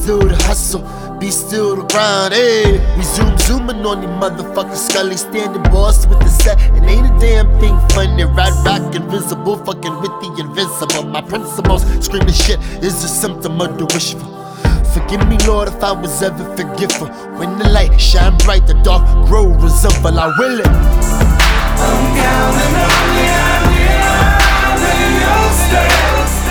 still the hustle, be still the grind, ayy. We zooming on these motherfuckers, Scully standing boss with the set. And ain't a damn thing funny, ride rock invisible, fucking with the invincible. My principles, screaming shit is a symptom of the wishful. Forgive me, Lord, if I was ever forgetful. When the light shine bright, the dark grow resentful. I will it. I'm counting on you, your steps.